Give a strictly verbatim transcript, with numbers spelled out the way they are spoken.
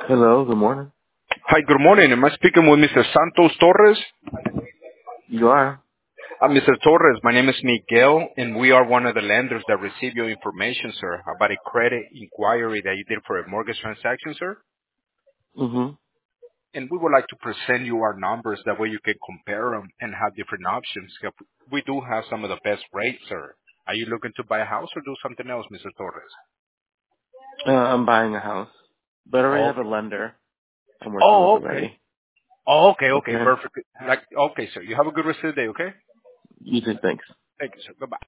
Hello, good morning. Hi, good morning. Am I speaking with Mister Santos Torres? You are? Uh, Mister Torres, my name is Miguel, and we are one of the lenders that received your information, sir, about a credit inquiry that you did for a mortgage transaction, sir. Mm-hmm. And we would like to present you our numbers. That way you can compare them and have different options. We do have some of the best rates, sir. Are you looking to buy a house or do something else, Mister Torres? Uh, I'm buying a house, but I already Oh, have a lender I'm working with oh, okay. already. Oh, okay, okay, Okay. perfect. Like, okay, sir. You have a good rest of the day, okay? You too, thanks. Thank you, sir. Goodbye.